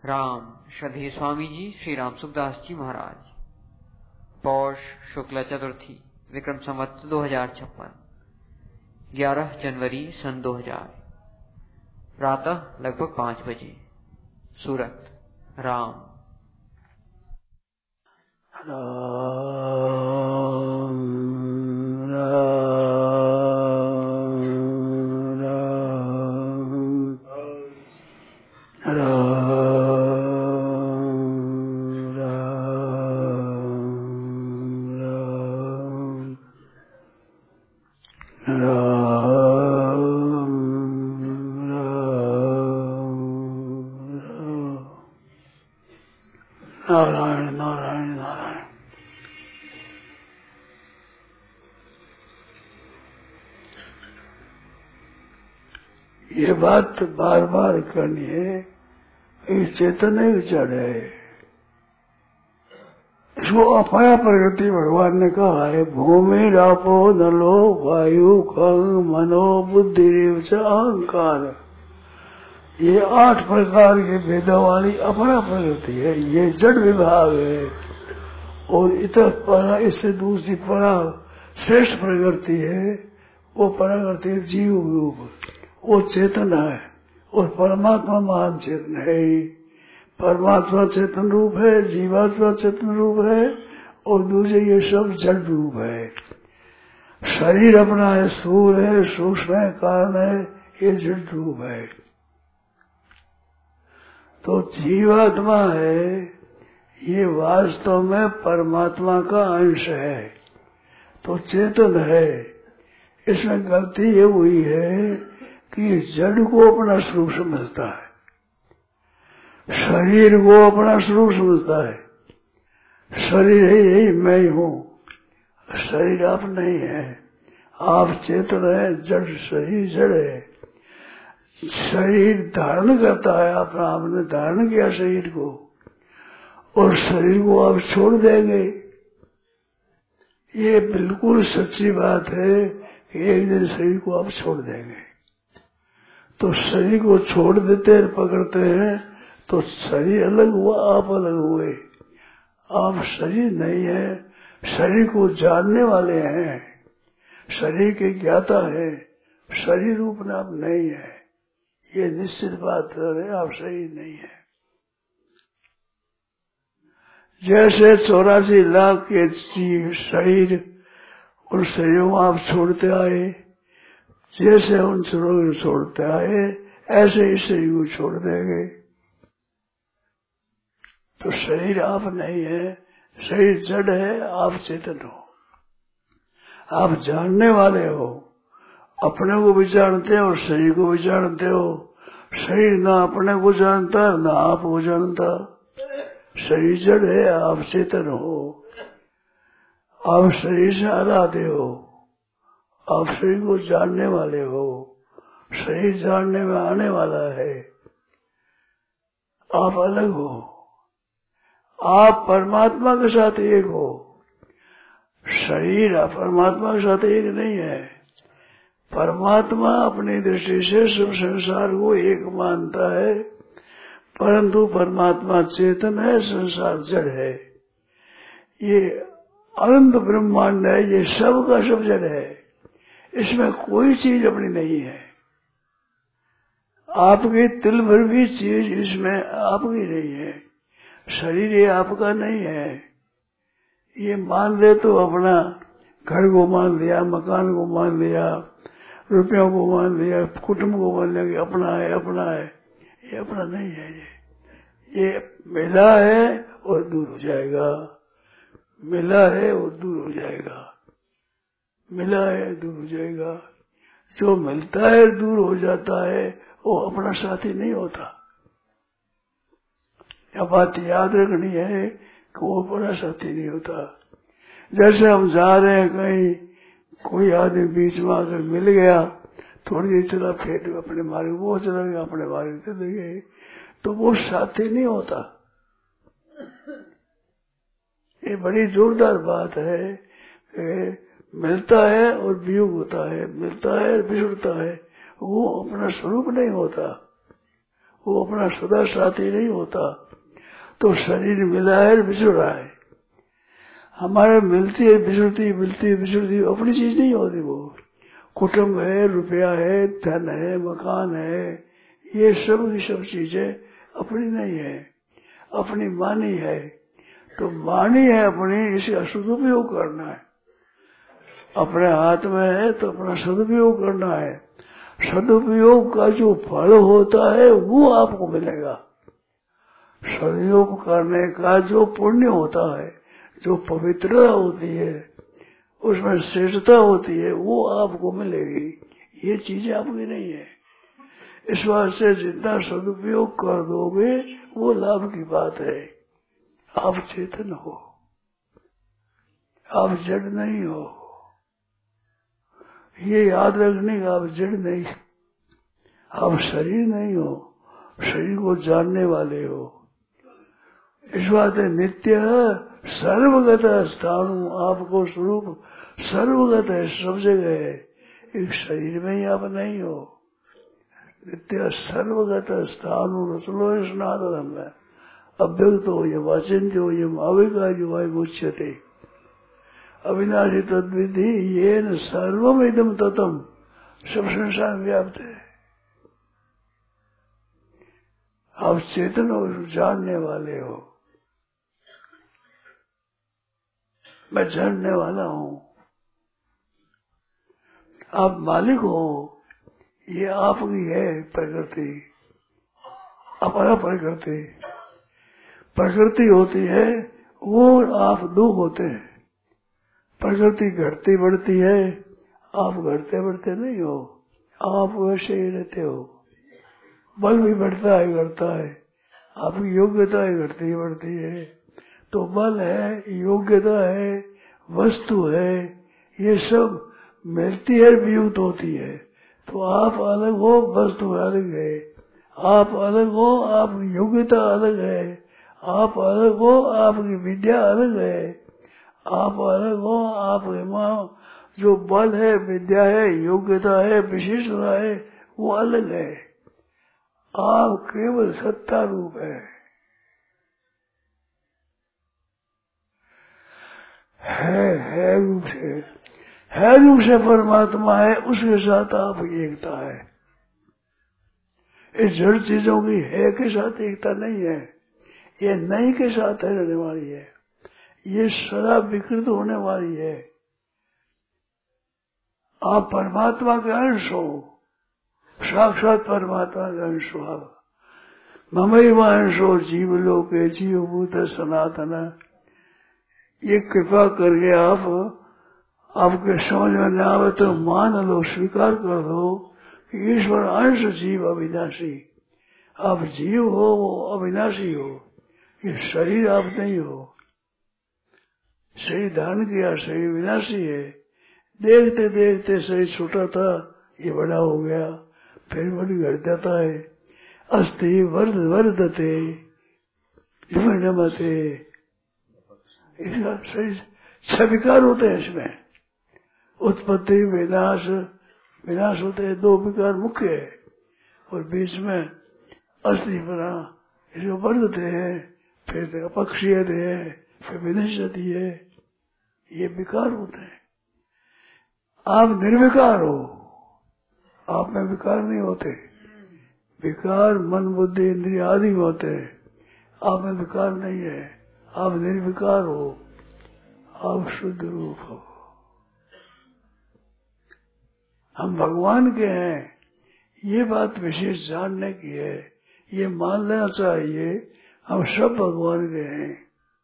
राम श्रद्धेय स्वामी जी श्री राम सुखदास जी महाराज। पौष शुक्ल चतुर्थी विक्रम संवत 2056, 11 जनवरी सन 2000, प्रातः लगभग 5 बजे। सूरत राम। नारायण नारायण नारायण। ये बात बार बार करनी है कि चेतन एक जड़ है। इसको अपाया प्रगति भगवान ने कहा है, भूमि रापो नलो वायु खंग मनो बुद्धि अहंकार। ये 8 प्रकार के भेदों वाली अपरा प्रकृति है। ये जड़ विभाग है। और इतर परा, इससे दूसरी परा श्रेष्ठ प्रकृति है, वो प्रकृति जीव रूप, वो चेतन है। और परमात्मा महान चेतन है। परमात्मा चेतन रूप है, जीवात्मा चेतन रूप है, और दूसरे ये सब जड़ रूप है। शरीर अपना है, स्थूल है, सूक्ष्म है, कारण है, ये जड़ रूप है। तो जीवात्मा है, ये वास्तव में परमात्मा का अंश है, तो चेतन है। इसमें गलती ये हुई है कि जड़ को अपना स्वरूप समझता है, शरीर को अपना स्वरूप समझता है। शरीर है, यही मैं हूँ। शरीर आप नहीं है, आप चेतन है। जड़ शरीर जड़ है। शरीर धारण करता है, अपना आपने धारण किया शरीर को, और शरीर को आप छोड़ देंगे। ये बिल्कुल सच्ची बात है कि एक दिन शरीर को आप छोड़ देंगे। तो शरीर को छोड़ देते हैं, पकड़ते हैं, तो शरीर अलग हुआ, आप अलग हुए। आप शरीर नहीं है, शरीर को जानने वाले हैं, शरीर के ज्ञाता है। शरीर रूप में आप नहीं है, ये निश्चित बात है। आप शरीर नहीं है। जैसे 84 लाख के शरीर, उन शरीरों को आप छोड़ते आए, जैसे उन शरीरों को छोड़ते आए, ऐसे ही शरीर को छोड़ देंगे। तो शरीर आप नहीं है, शरीर जड़ है, आप चेतन हो। आप जानने वाले हो, अपने को भी जानते हो और शरीर को भी जानते हो। शरीर ना अपने को जानता ना आप को जानता। शरीर जड़ है, आप चेतन हो। आप शरीर से आलादे हो, आप शरीर को जानने वाले हो। शरीर जानने में आने वाला है, आप अलग हो। आप परमात्मा के साथ एक हो। शरीर परमात्मा के साथ एक नहीं है। परमात्मा अपनी दृष्टि से सब संसार को एक मानता है, परंतु परमात्मा चेतन है, संसार जड़ है। ये अनंत ब्रह्मांड है, ये सब का सब जड़ है। इसमें कोई चीज अपनी नहीं है। आपकी तिल भर भी चीज इसमें आपकी नहीं है। शरीर ये आपका नहीं है। ये मान ले तो अपना घर को मान लिया, मकान को मान लिया, रुपयों को मान लिया, कुटुंब को मान लिया कि अपना है, अपना है। ये अपना नहीं है। ये मिला है और दूर हो जाएगा, मिला है और दूर हो जाएगा, मिला है दूर हो जाएगा। जो मिलता है दूर हो जाता है, वो अपना साथी नहीं होता। यह बात याद रखनी है कि वो अपना साथी नहीं होता। जैसे हम जा रहे हैं कहीं, कोई आदमी बीच में आकर मिल गया, थोड़ी देर चला, फिर अपने मार्ग वो चला गया, अपने मार्ग चले गए, तो वो साथी नहीं होता। ये बड़ी जोरदार बात है कि मिलता है और वियोग होता है, मिलता है और बिछुड़ता है। वो अपना स्वरूप नहीं होता, वो अपना सदा साथी नहीं होता। तो शरीर मिला है बिछड़ रहा है, हमारे मिलती है बिछड़ती, मिलती है बिछड़ती, अपनी चीज नहीं होती। वो कुटुंब है, रुपया है, धन है, मकान है, ये सब की सब चीजें अपनी नहीं है, अपनी मानी है। तो मानी है अपनी, इसका सदुपयोग करना है। अपने हाथ में है तो अपना सदुपयोग करना है। सदुपयोग का जो फल होता है वो आपको मिलेगा। सदुपयोग करने का जो पुण्य होता है, जो पवित्रता होती है, उसमें श्रेष्ठता होती है, वो आपको मिलेगी। ये चीजें आपकी नहीं है। इस बात से जितना सदुपयोग कर दोगे वो लाभ की बात है। आप चेतन हो, आप जड़ नहीं हो। ये याद रखने का, आप जड़ नहीं, आप शरीर नहीं हो, शरीर को जानने वाले हो। इस बात है नित्य सर्वगत स्थानु, आपको स्वरूप सर्वगत है, सब जगह है, एक शरीर में ही आप नहीं हो। नित्य सर्वगत स्थानु रसलो स्नातन में अव्यक्त हो ये वाचिन्त्य हो ये आवेगा जो वायुच्यते अविनाशी तद्विधि ये न सर्वम इदम ततम, सब संसार व्याप्त है। आप चेतन हो, जानने वाले हो। मैं जानने वाला हूँ, आप मालिक हो। ये आपकी है प्रकृति, अपना प्रकृति। प्रकृति होती है वो, आप दो होते हैं। प्रकृति घटती बढ़ती है, आप घटते बढ़ते नहीं हो, आप वैसे ही रहते हो। बल भी बढ़ता है घटता है, आपकी योग्यता ही घटती बढ़ती है। तो बल है, योग्यता है, वस्तु है, ये सब मिलती है, वियुक्त होती है। तो आप अलग हो, वस्तु अलग है। आप अलग हो, आपकी योग्यता अलग है। आप अलग हो, आपकी विद्या अलग है। आप अलग हो, आपके माँ जो बल है, विद्या है, योग्यता है, विशिष्टता है, वो अलग है। आप केवल सत्ता रूप है रूप से, है रूप से परमात्मा है, उसके साथ आप एकता है। इस जड़ चीजों की है के साथ एकता नहीं है, ये नहीं के साथ रहने वाली है, ये सदा विकृत होने वाली है। आप परमात्मा के अंश हो, साक्षात परमात्मा के अंश हो आप। ममैव अंशो जीव लोके जीवभूत सनातन। ये कृपा करके आप, आपके समझ में न आवे तो मान लो, स्वीकार कर दो कि ईश्वर अंश जीव अविनाशी। आप जीव हो, वो अविनाशी हो। ये शरीर आप नहीं हो। शरीर धारण किया, शरीर विनाशी है। देखते देखते शरीर छोटा था, ये बड़ा हो गया, फिर बड़ी घट जाता है। अस्थि वर्धते नमते, इसका शरीर छह विकार होते हैं। इसमें उत्पत्ति विनाश, विनाश होते हैं, दो विकार मुख्य है। और बीच में अस्थि बना, इसको वर्धते हैं, फिर अपक्षीयते है, फिर विनश्यति है। ये विकार होते हैं। आप निर्विकार हो, आप में विकार नहीं होते। विकार मन बुद्धि इंद्रिय आदि में होते हैं, आप में विकार नहीं है। आप निर्विकार हो, आप शुद्ध रूप हो। हम भगवान के हैं, ये बात विशेष जानने की है। ये मान लेना चाहिए हम सब भगवान के हैं।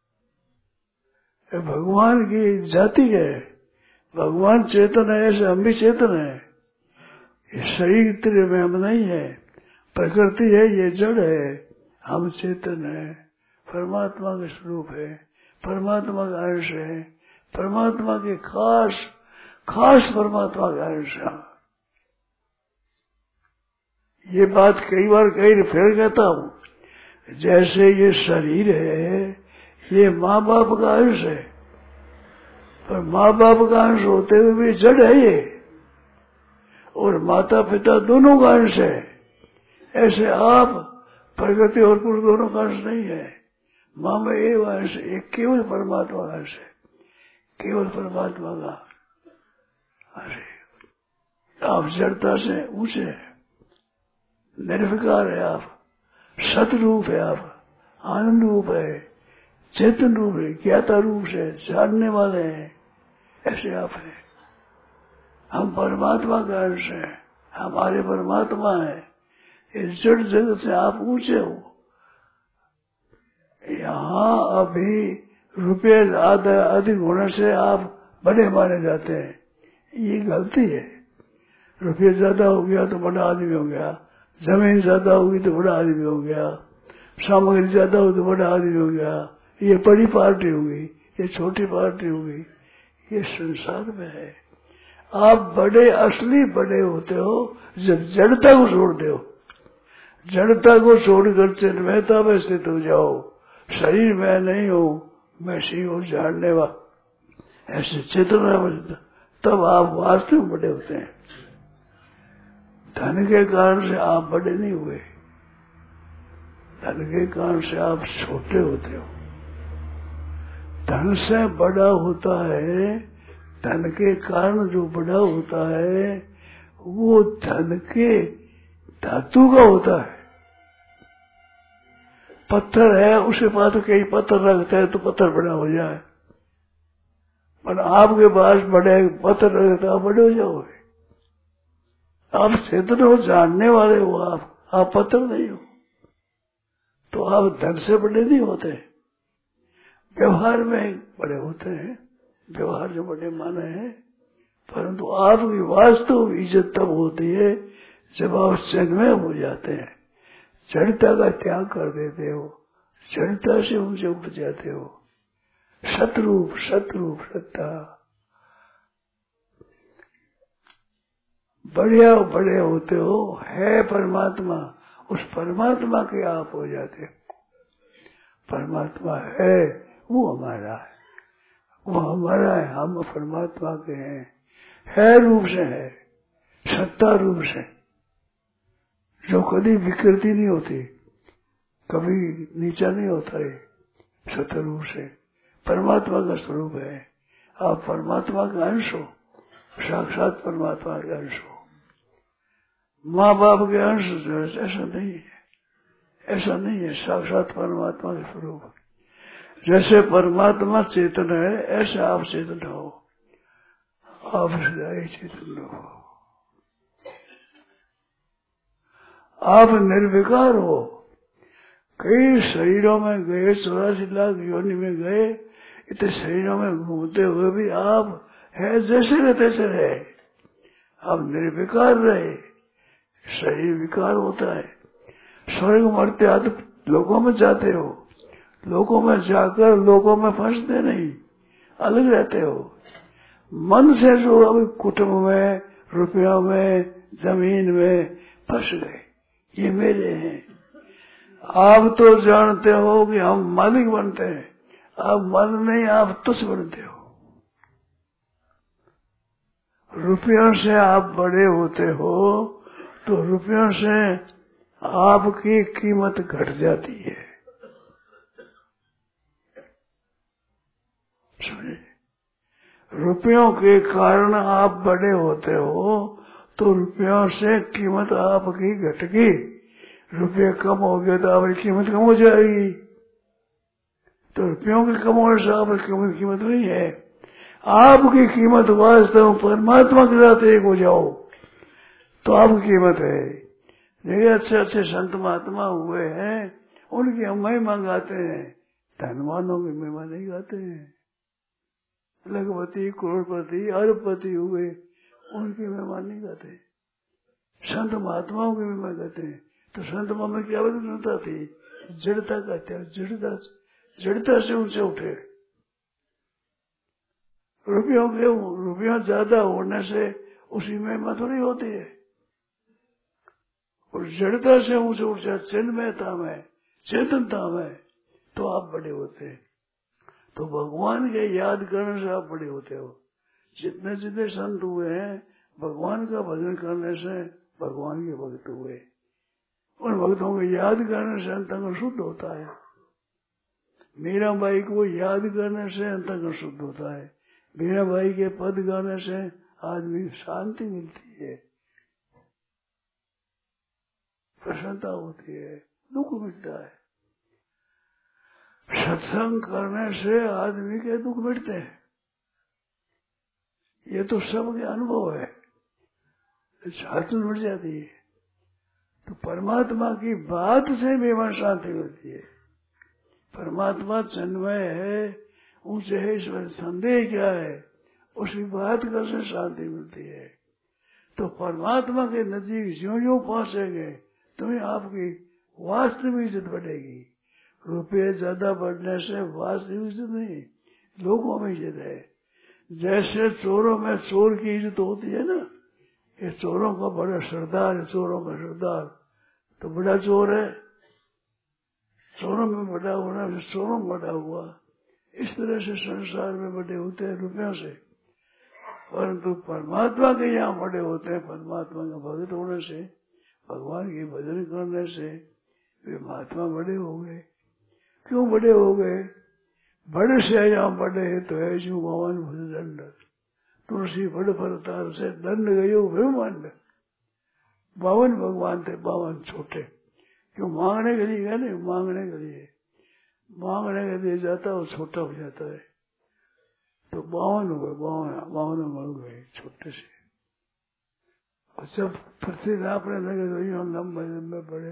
भगवान की जाति है, भगवान चेतन है, ऐसे हम भी चेतन है। ये शरीर तेरे में हम नहीं है, प्रकृति है, ये जड़ है, हम चेतन है, परमात्मा के स्वरूप है, परमात्मा का अंश है, परमात्मा के खास परमात्मा का अंश है। ये बात कई बार कहीं फिर कहता हूँ, जैसे ये शरीर है, ये माँ बाप का अंश है, पर माँ बाप का अंश होते हुए भी जड़ है ये, और माता पिता दोनों का अंश है। ऐसे आप प्रकृति और पुरुष दोनों का अंश नहीं है। माँ में एक अंश, एक केवल परमात्मा का अंश है, केवल परमात्मा का अंश है। आप जड़ता से ऊंचे हैं, निर्विकार है, आप सतरूप है, आप आनंद रूप है, चेतन रूप है, ज्ञाता रूप से जानने वाले हैं, ऐसे आप हैं। हम परमात्मा का अंश हैं, हमारे परमात्मा है। इस जड़ जगत से आप ऊंचे हो। यहाँ अभी रुपये अधिक होने से आप बड़े माने जाते हैं, ये गलती है। रुपये ज्यादा हो गया तो बड़ा आदमी हो गया, जमीन ज्यादा होगी तो बड़ा आदमी हो गया, सामग्री ज्यादा हो तो बड़ा आदमी हो गया, ये बड़ी पार्टी होगी, ये छोटी पार्टी होगी। ये संसार में है। आप बड़े असली बड़े होते हो जब जड़ता को छोड़ते हो। जड़ता को छोड़कर चिन्मयता में स्थित हो जाओ। शरीर में नहीं हो, मैं सी हूँ जानने वाला, ऐसे चेतना में, तब आप वास्तव में बड़े होते हैं। धन के कारण से आप बड़े नहीं हुए, धन के कारण से आप छोटे होते हो। धन से बड़ा होता है, धन के कारण जो बड़ा होता है वो धन के धातु का होता है। पत्थर है, उसके पास तो कई पत्थर रखता है तो पत्थर बड़ा हो जाए, पर आपके पास बड़े पत्थर रखते आप बड़े हो जाओगे। आप चेतन हो, जानने वाले हो, आप पत्थर नहीं हो, तो आप धन से बड़े नहीं होते। व्यवहार में बड़े होते हैं, व्यवहार जो बड़े माने हैं, परंतु आपकी वास्तव इज्जत तब होती है जब आप चिन्मय हो जाते हैं, जड़ता का त्याग कर देते हो, जड़ता से ऊंचे उठ जाते हो। सतरूप सतरूप सत्ता, बढ़िया बड़े होते हो, है परमात्मा, उस परमात्मा के आप हो जाते हो। परमात्मा है, वो हमारा है, वो हमारा है, हम परमात्मा के हैं। है रूप से है, सत्ता रूप से, जो कभी विकृति नहीं होती, कभी नीचा नहीं होता है, सत्ता रूप से परमात्मा का स्वरूप है। आप परमात्मा का अंश हो, साक्षात परमात्मा के अंश हो। माँ बाप के अंश ऐसा नहीं है, ऐसा नहीं है, साक्षात परमात्मा के स्वरूप। जैसे परमात्मा चेतन है, ऐसे आप चेतन हो, आप चेतन हो, आप निर्विकार हो। कई शरीरों में गए, 84 लाख योनि में गए, इतने शरीरों में घूमते हुए भी आप है जैसे रहे तैसे रहे, आप निर्विकार रहे। शरीर विकार होता है। स्वर्ग मरते आते लोगों में जाते हो, लोगों में जाकर लोगों में फंसते नहीं, अलग रहते हो। मन से जो अभी कुटुंब में, रुपयों में, जमीन में फंस गए, ये मेरे हैं। आप तो जानते हो कि हम मालिक बनते हैं, आप मालिक नहीं, आप तुच्छ बनते हो। रुपयों से आप बड़े होते हो तो रुपयों से आपकी कीमत घट जाती है, समझे? रुपयों के कारण आप बड़े होते हो तो रुपयों से कीमत आपकी घट गई। रुपये कम हो गए तो आपकी कीमत कम हो जाएगी। तो रुपयों के कम होने से आपकी कीमत नहीं है। आपकी कीमत वास्तव परमात्मा के साथ एक हो जाओ तो आपकी कीमत है। देखिए अच्छे अच्छे संत महात्मा हुए हैं, उनकी हम महिमा गाते हैं, धनवानों की महिमा नहीं गाते हैं। लखपति, करोड़पति, अरबपति हुए, उनकी महिमा नहीं गाते। संत महात्माओं की महिमा गाते हैं। तो संत महात्मा में क्या बदलता थी? जड़ता का त्याग, जड़ता से ऊंचे उठे। रुपयों ज्यादा होने से उसी महिमा थोड़ी होती है। और जड़ता से ऊंचे उठ जाए, चिन्मयता में, चेतनता में, तो आप बड़े होते हैं। तो भगवान के याद करने से आप बड़े होते हो। जितने जितने संत हुए हैं, भगवान का भजन करने से भगवान के भक्त हुए। उन भक्तों को याद करने से अंतःकरण शुद्ध होता है। मीराबाई को याद करने से अंतःकरण शुद्ध होता है। मीराबाई के पद गाने से आदमी को शांति मिलती है, प्रसन्नता होती है, दुख मिटता है। सत्संग करने से आदमी के दुख मिटते हैं, ये तो सबके अनुभव है। छात्र मिट जाती है तो परमात्मा की बात से भी मन शांति मिलती है। परमात्मा चिन्मय है, ऊंचे है, ईश्वर संदेह क्या है, उसकी बात करने शांति मिलती है। तो परमात्मा के नजीक ज्यों ज्यों पहुंचेंगे तुम्हें आपकी वास्तविक इज्जत बढ़ेगी। रुपये ज्यादा बढ़ने से वास्तविक इज्जत नहीं, लोगों में इज्जत है। जैसे चोरों में चोर की इज्जत होती है ना, ये चोरों का बड़ा सरदार है, चोरों का सरदार तो बड़ा चोर है, चोरों में बड़ा होना चोरों में बड़ा हुआ। इस तरह से संसार में बड़े होते हैं रुपयों से, परंतु परमात्मा के यहाँ बड़े होते हैं परमात्मा का भक्त होने से, भगवान की भजन करने से वे महात्मा बड़े हो गए। क्यों बड़े हो गए? बड़े से यहाँ बड़े है तो है जो भगवान भजन तुलसी बड़ फलतार से दंड गयो ब्रह्मांड। 52 भगवान थे, 52 छोटे। क्यों? मांगने के लिए गए नहीं, मांगने के लिए जाता वो छोटा हो जाता है। तो 52 हो गए, 52 मर गए छोटे से। और जब पृथ्वी नापने लगे तो यूं लंबे लंबे बड़े,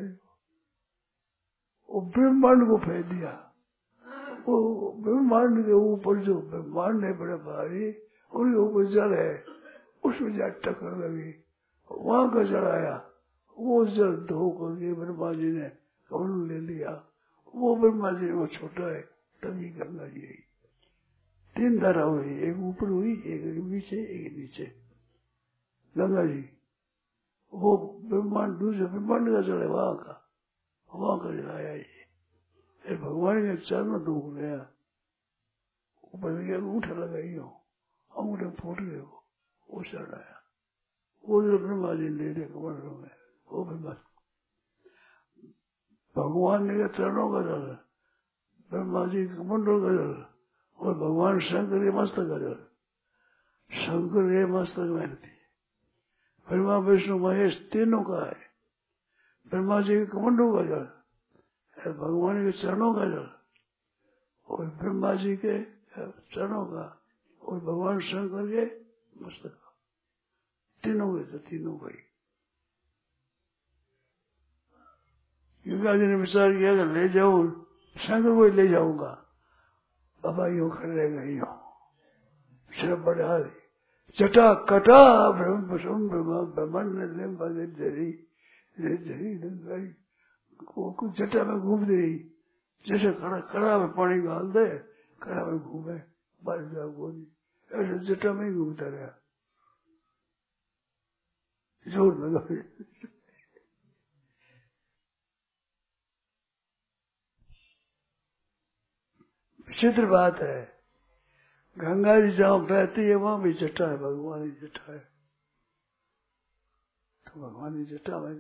वो ब्रह्मांड को फेंक दिया। वो ब्रह्मांड के ऊपर जो ब्रह्मांड है बड़े भारी, उनके ऊपर जल है, उसमें जा टक्कर लगी, वहां का जल आया, वो जल धो करके ब्रह्मा जी ने कमल ले लिया। वो ब्रह्मा जी वो छोटा है, तभी गंगा जी आई। 3 धारा हुई, एक ऊपर हुई, एक नीचे, एक नीचे। गंगा जी वो ब्रह्मांड, दूसरे ब्रह्मांड का जल है, वहां का जल आया। ये भगवान के चरण डूब गया, ऊपर गया, अंगूठा लगाई हो, अंगूठे फूट गए, वो चढ़ आया। वो जो ब्रह्मा जी ले ले कमंडलों में, वो ब्रह्मा भगवान के चरणों का जल, ब्रह्मा जी कमंडलों का जल, और भगवान शंकर के मस्तक का जल। शंकर के मस्तक में थी, ब्रह्मा विष्णु महेश तीनों का है। ब्रह्मा जी के कमंडलों का जल, भगवान के चरणों का जल, और ब्रह्मा जी के चरणों का, और भगवान शंकर के मस्तक का, तीनों का ही। गंगा जी ने विचार किया कि ले जाऊं, शंकर को ले जाऊंगा। बाबा यूं कर रहेगा, यूं सिर्फ बढ़ा दी, जटा कटा ब्रह्मांड ने जरी जरी कुछ जटा में घूम रही, जैसे कड़ा में पानी डाल दे, कड़ा में घूमे, बारिश गोली, ऐसे जटा में ही घूमता रहा, जोर लगा। विचित्र बात है, गंगा जी जहाँ बहती है वहां भी जटा है, भगवान की जटा है। तो भगवान की जटा में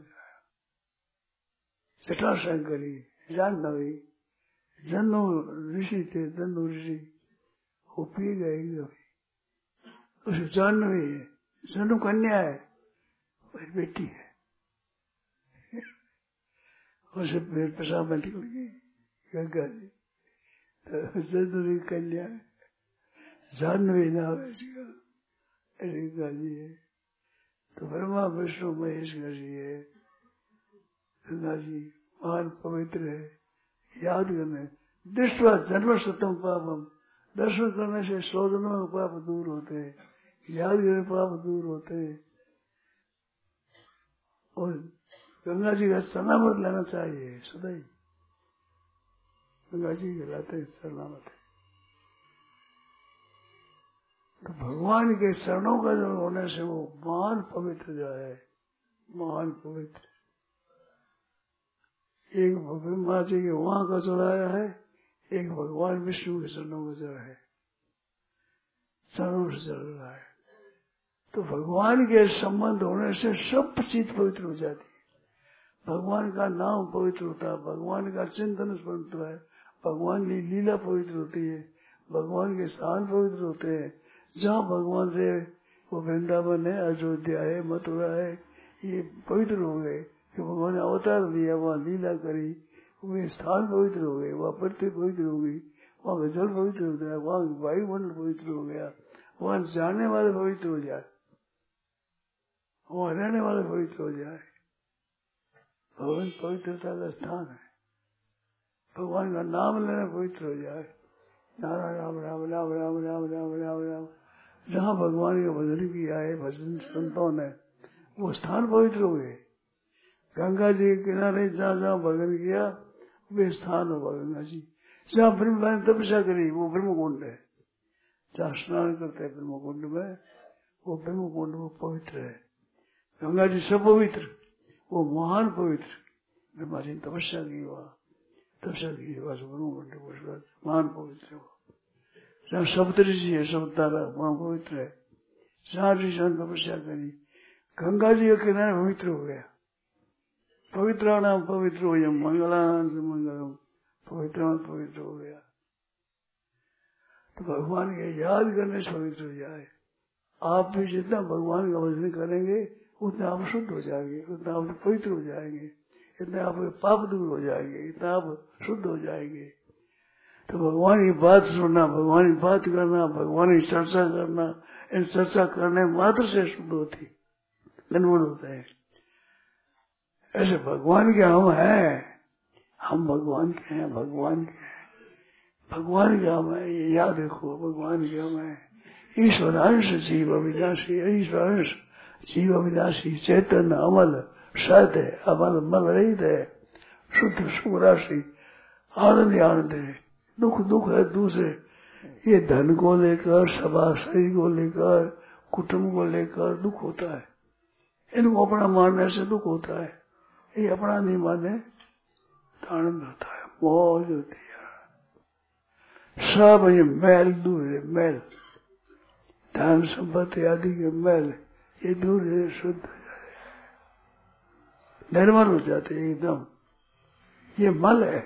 जटा शंकरी जानवी, जन्नो ऋषि थे, जन्नो ऋषि वो पी गए। उसे जानवी है, जन्नो कन्या है, वही बेटी है, उसे पेशाब में निकल गई गंगा जी, तो जन्नवी कन्या है, जानवी नाम है इसका, गंगा जी है। तो ब्रह्मा विष्णु महेश जी है, गंगा जी महान पवित्र है। याद करने दृष्टवा जन्म सतम पापम, दर्शन करने से 100 जन्मों के पाप दूर होते हैं, याद करने पाप दूर होते हैं। और गंगा जी का चरणामृत लेना चाहिए सदा ही, गंगा जी कहलाते चरणामृत। तो भगवान के चरणों का जो होने से वो महान पवित्र जो है, महान पवित्र। एक ब्रह्मा जी के वहां का चढ़ाया है, एक भगवान विष्णु के चरणों का चढ़ा है, चरणों से चल रहा है। तो भगवान के संबंध होने से सब चीज पवित्र हो जाती है। भगवान का नाम पवित्र होता है, भगवान का चिंतन पवित्र है, भगवान की लीला पवित्र होती है, भगवान के स्थान पवित्र होते हैं। जहाँ भगवान से वो वृंदावन है, अयोध्या है, मथुरा है, ये पवित्र हो गए कि भगवान ने अवतार लिया, वहाँ लीला करी, वे स्थान पवित्र हो गए, वहाँ पृथ्वी पवित्र हो गई, वहाँ का जल पवित्र हो गया, वहाँ वायुमंडल पवित्र हो गया, वहाँ जाने वाले पवित्र हो जाए, वहाँ रहने वाले पवित्र हो जाए। भगवान पवित्रता का स्थान है, भगवान का नाम लेना पवित्र हो जाए। नारायण राम राम राम राम राम राम राम राम। जहाँ भगवान का भजन किया है, भजन संतों ने, वो स्थान पवित्र हो गए। गंगा जी के किनारे जहाँ जहाँ भजन किया वे स्थान हो गंगा जी। जहाँ ब्रह्मा ने तपस्या करी वो ब्रह्म कुंड है, जहाँ स्नान करते हैं ब्रह्म कुंड में, वो ब्रह्म कुंड वो पवित्र है। गंगा जी सब पवित्र, वो महान पवित्र। ब्रह्मा जी ने तपस्या की, वहाँ तपस्या की, ब्रह्म कुंड महान पवित्र है। जहाँ सप्तऋषि है, सप्तारा वहाँ पवित्र है। जहाँ ऋषि ने तपस्या करी, गंगा जी के किनारे पवित्र हो गया। पवित्र नाम पवित्र हो जाए, मंगलान से मंगलम, पवित्र पवित्र हो गया। तो भगवान के याद करने से पवित्र हो जाए। आप भी जितना भगवान का भजन करेंगे उतना आप शुद्ध हो जाएंगे, उतना आप पवित्र हो जाएंगे, इतना आपके पाप दूर हो जाएंगे, इतना आप शुद्ध हो जाएंगे। तो भगवान की बात सुनना, भगवान की बात करना, भगवान की चर्चा करना, इन चर्चा करने मात्र से शुद्ध होती, धन्यवाद होता है। ऐसे भगवान के हम हैं, हम भगवान के हैं, भगवान के हैं, भगवान के हम हैं, ये याद रखो, भगवान के हम हैं। ईश्वरांश जीव अविनाशी, ईश्वरांश जीव अविनाशी, चैतन्य अमल सत्य है, अमल मल रहित है, शुद्ध सुख राशि, आनंद आनंद है। दुख दुख है दूसरे, ये धन को लेकर, सभा शरीर को लेकर, कुटुंब को लेकर दुख होता है। इनको अपना मानने से दुख होता है, ये अपना नहीं माने तो आनंद होता है, मौज होती है। सब ये मैल दूर है, मैल धन संपत्ति आदि के मैल ये दूर है, शुद्ध हो जाए, निर्मल हो जाते एकदम। ये मल है,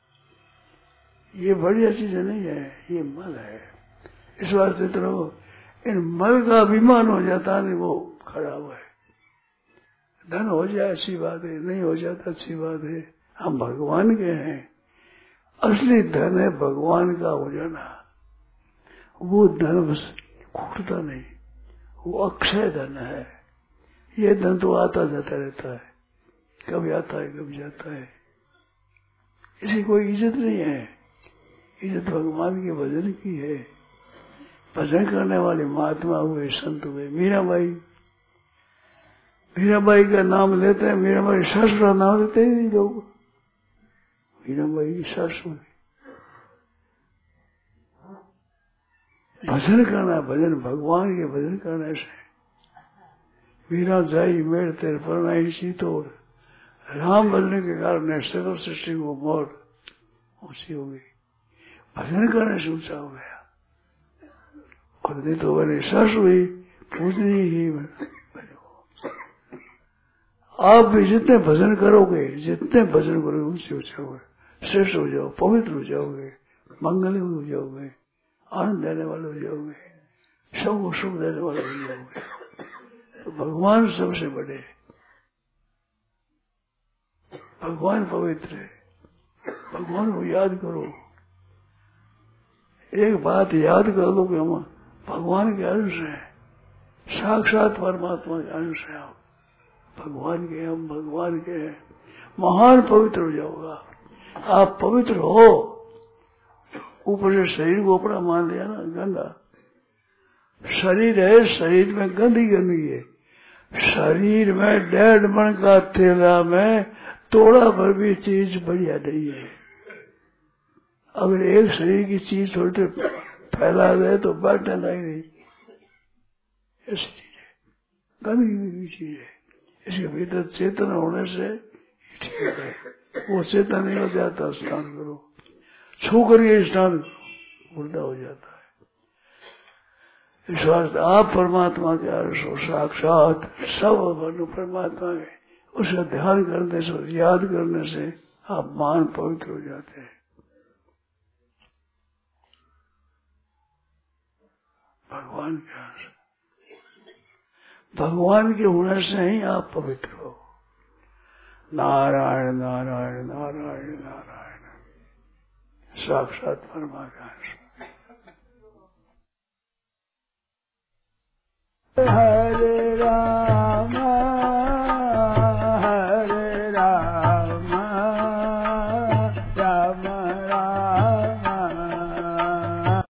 ये बढ़िया चीज नहीं है, ये मल है। इस वास्ते तो इन मल का अभिमान हो जाता नहीं, वो खराब है। धन हो जाए अच्छी बात है, नहीं हो जाता अच्छी बात है। हम भगवान के हैं, असली धन है भगवान का हो जाना। वो धन बस खूटता नहीं, वो अक्षय धन है। ये धन तो आता जाता रहता है, कभी आता है कभी जाता है, इसकी कोई इज्जत नहीं है। इज्जत भगवान के भजन की है। भजन करने वाले महात्मा हुए, संत हुए। मीराबाई का नाम लेते हैं, मीराबाई सासू का नाम लेते हैं लोग। मीराबाई की सासू भजन करना, भजन भगवान के भजन करने से। मीरा जाई मेड़ तेरे परनाई सीतोड़, राम भजन के कारण सकल सृष्टि को मौत ऊंची हो गई। भजन करने से ऊंचा हो गया। और नहीं तो बने सासू ही पूजनी ही। आप भी जितने भजन करोगे, जितने भजन करोगे ऊंचे ऊंचे होगे, श्रेष्ठ हो जाओ, पवित्र हो जाओगे, मंगल हो जाओगे, आनंद देने वाले हो जाओगे, सबको सुख देने वाले हो जाओगे। तो भगवान सबसे बड़े, भगवान पवित्र है। भगवान को याद करो। एक बात याद कर लो कि हम भगवान के अंश हैं, साक्षात परमात्मा के अंश हैं। आप भगवान के, हम भगवान के हैं। महान पवित्र हो जाओगा। आप पवित्र हो, ऊपर से शरीर को अपना मान लिया ना, गंदा शरीर है, शरीर में गंदी गंदगी है। शरीर में 1.5 मन का थैला में थोड़ा भर भी चीज बढ़िया नहीं है। अगर एक शरीर की चीज थोड़ी फैला दे तो बैठना ही नहीं। ऐसी चीज है, गंदी चीज है। इसके भीतर चेतन होने से ठीक है। वो चेतन नहीं हो जाता, स्नान करो, छू करके स्नान करो, मुर्दा हो जाता है। इस वास्ते आप परमात्मा के अंश हो, साक्षात सब परमात्मा के उसका ध्यान करने से, याद करने से आप मान पवित्र हो जाते हैं। भगवान के आंसू, भगवान के होने से ही आप पवित्र हो। नारायण नारायण नारायण नारायण, साक्षात परमात्मा।